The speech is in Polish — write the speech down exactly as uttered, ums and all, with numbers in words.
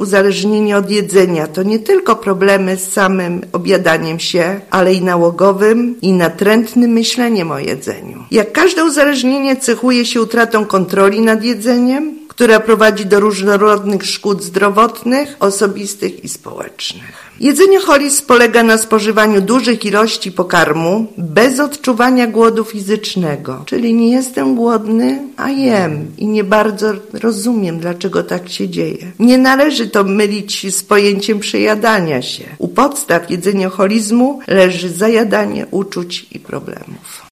Uzależnienie od jedzenia to nie tylko problemy z samym objadaniem się, ale i nałogowym i natrętnym myśleniem o jedzeniu. Jak każde uzależnienie cechuje się utratą kontroli nad jedzeniem, która prowadzi do różnorodnych szkód zdrowotnych, osobistych i społecznych. Jedzenioholizm polega na spożywaniu dużych ilości pokarmu bez odczuwania głodu fizycznego. Czyli nie jestem głodny, a jem i nie bardzo rozumiem, dlaczego tak się dzieje. Nie należy to mylić z pojęciem przejadania się. U podstaw jedzenioholizmu leży zajadanie uczuć i problemów.